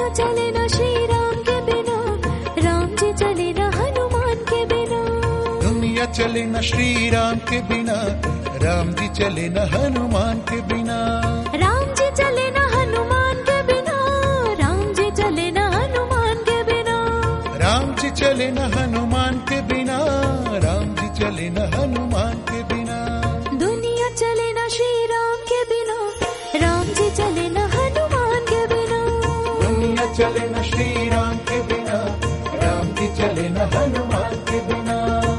दुनिया चले न श्री राम के बिना, राम जी चले न हनुमान के बिना। दुनिया चले न श्री राम के बिना, राम जी चले न हनुमान के बिना। राम जी चले न हनुमान के बिना, राम जी चले न हनुमान के बिना। राम जी चले न हनुमान के बिना, राम जी चले न हनुमान के बिना। दुनिया चले न श्री राम के बिना, राम जी चले न हनुमान के बिना। दुनिया चले न श्री राम के बिना, राम जी चले न हनुमान के बिना।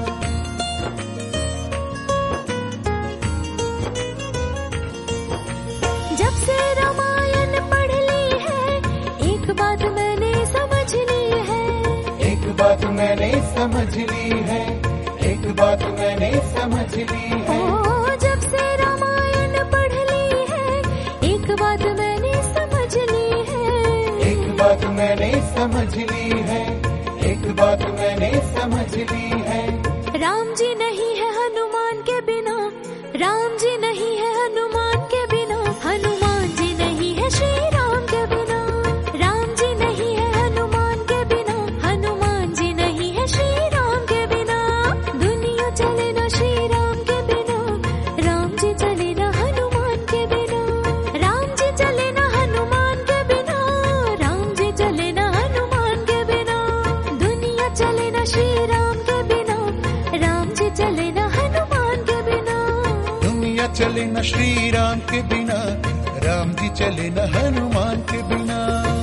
जब से रामायण पढ़ ली है, एक बात मैंने समझ ली है। एक बात मैंने समझ ली है, एक बात मैंने समझ ली है। ओ, जब से रामायण पढ़ ली है, एक बात मैंने समझ ली है। एक बात मैंने समझ ली है, एक बात मैंने समझ ली है। राम जी नहीं है हनुमान के बिना, राम जी नहीं है हनुमान के बिना। हनुमान जी नहीं है श्री राम के बिना, राम जी नहीं है हनुमान के बिना। हनुमान जी नहीं है श्री राम के बिना। दुनिया चले न श्री राम के बिना, राम जी चले न हनुमान के बिना। राम जी चले न हनुमान के बिना, राम जी चले न हनुमान के बिना। दुनिया चले न श्री राम के बिना, राम जी चले न हनुमान के बिना। दुनिया चले न श्री राम के बिना, राम जी चले न हनुमान के बिना।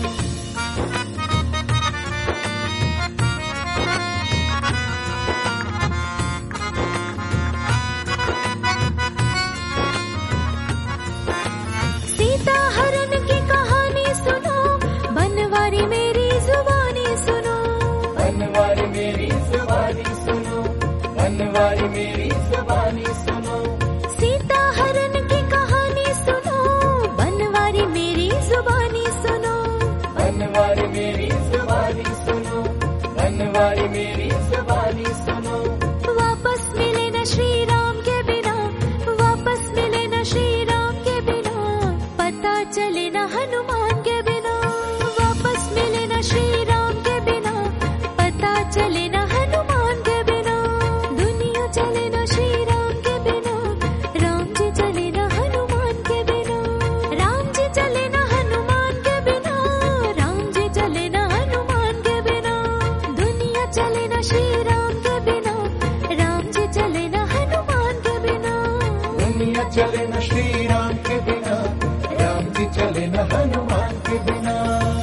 सीता हरण की कहानी सुनो, बनवारी मेरी जुबानी सुनो। बनवारी मेरी जुबानी सुनो, बनवारी मेरी जुबानी सुनो। सीता हरण की कहानी सुनो, बनवारी मेरी जुबानी सुनो। बनवारी मेरी जुबानी सुनो, बनवारी मेरी जुबानी सुनो। वापस मिले न श्री राम के बिना, वापस मिले न श्री राम के बिना। पता चले न हनुमान के बिना, वापस मिले न श्री राम के बिना। पता चले न हनुमान के बिना। दुनिया चले न श्री राम के बिना, राम जी चले न हनुमान के बिना। राम जी चले न हनुमान के बिना, राम जी चले न हनुमान के बिना। दुनिया चले न श्री राम के बिना, राम जी चले न हनुमान के बिना। दुनिया चले न श्री राम के बिना, राम जी चले न हनुमान के बिना।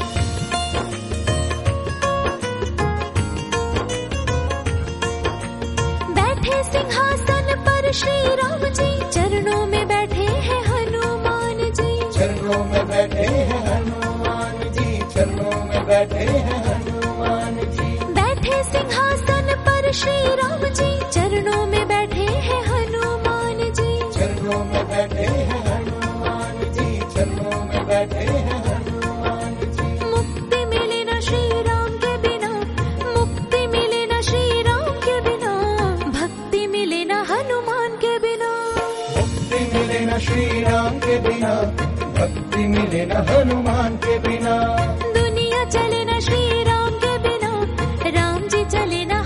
बैठे सिंहासन पर श्री राम जी, चरणों में बैठे हैं हनुमान जी। चरणों में बैठे हैं हनुमान जी, चरणों में बैठे हैं हनुमान जी। बैठे सिंहासन पर श्री राम जी, चरणों में बैठे हैं हनुमान जी। चरणों में बैठे हैं हनुमान जी, चरणों में बैठे हैं हनुमान जी। मुक्ति मिले न श्री राम के बिना, मुक्ति मिले न श्री राम के बिना। भक्ति मिले न हनुमान के बिना, मुक्ति मिले न श्री राम के बिना, भक्ति मिले न हनुमान के बिना। दुनिया चले न श्री राम के बिना, राम जी चले न